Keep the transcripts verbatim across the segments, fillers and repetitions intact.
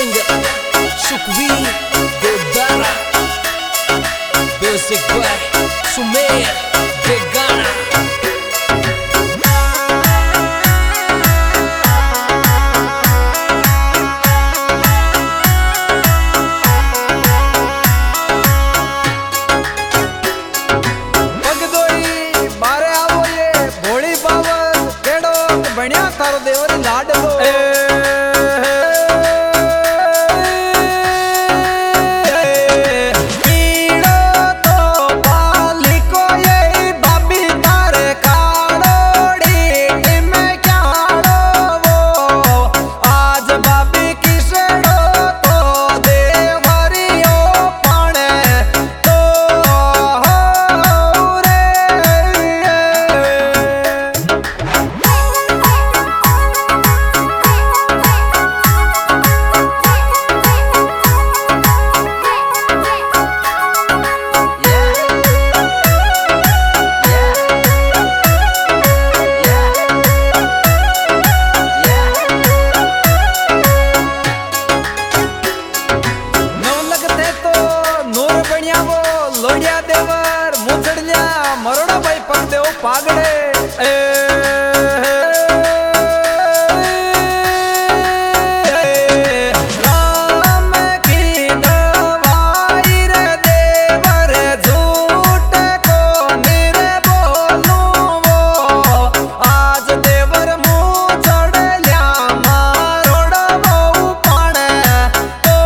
singer Shukri Godara, music by Sumer Begana. तारो देवर लाडलो लोडिया देवर मुचड़िया मरोड़ा भाई पग देव पागड़े राम की दवाई रे देवर झूठ को निरे बोलू वो आज देवर मुचड़िया मरोड़ा बहु पाने तो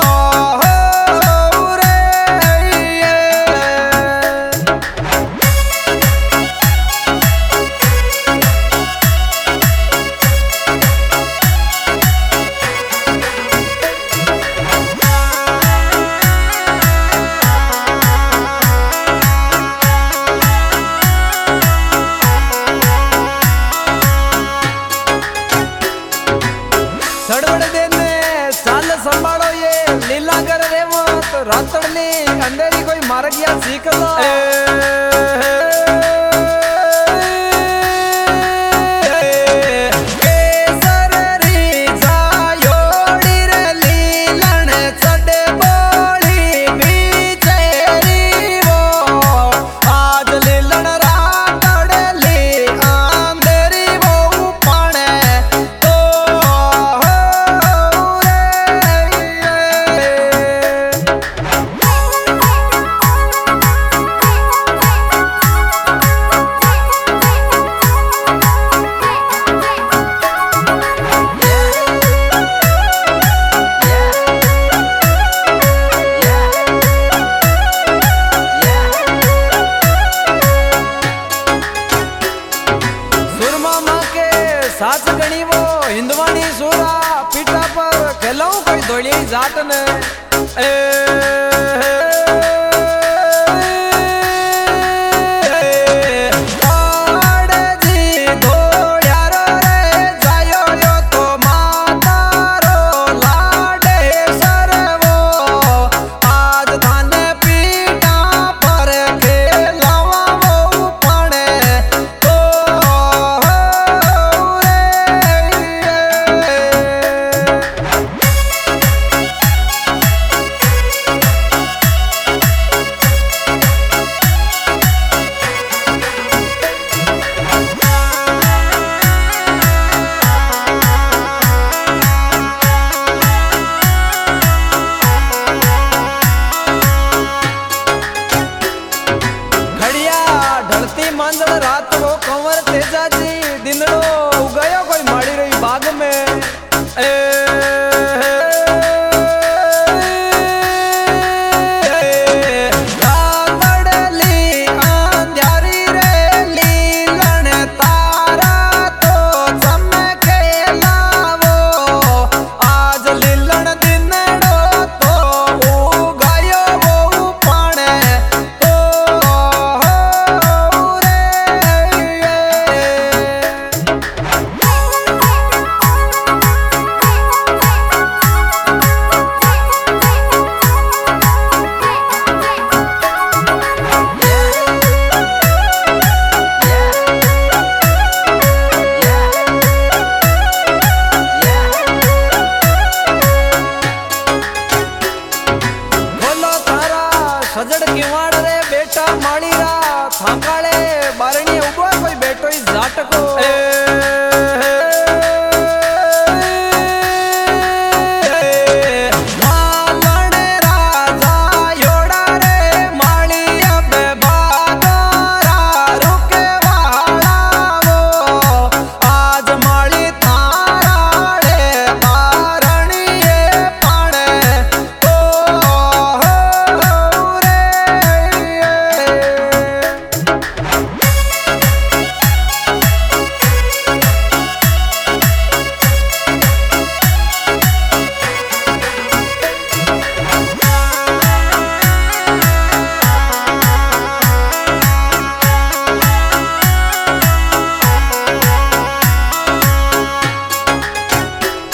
सड़बड़ देने साल संभालो ये लीला कर रे वो तो रातड़नी अंधेरी कोई मार गया सीख लो साच गणी वो हिंदवानी सूरा पीठा पर खेलाऊं कोई धोली जाट ने मांजड़ रात वो कंवर तेजा जी दिनड़ो उगयो कोई माड़ी रही बाग में ए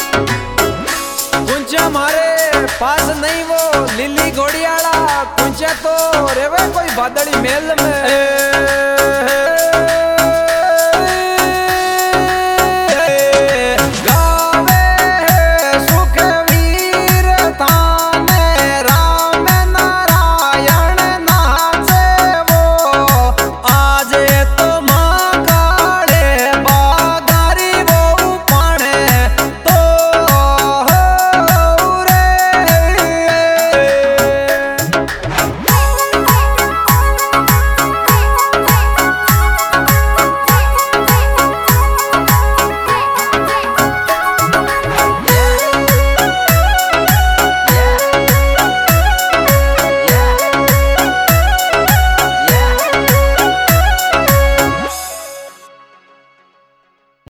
कुंचा मारे पास नहीं वो लिली घोड़ियाला कुंचा तो रेवे कोई बादड़ी मेल में। ए,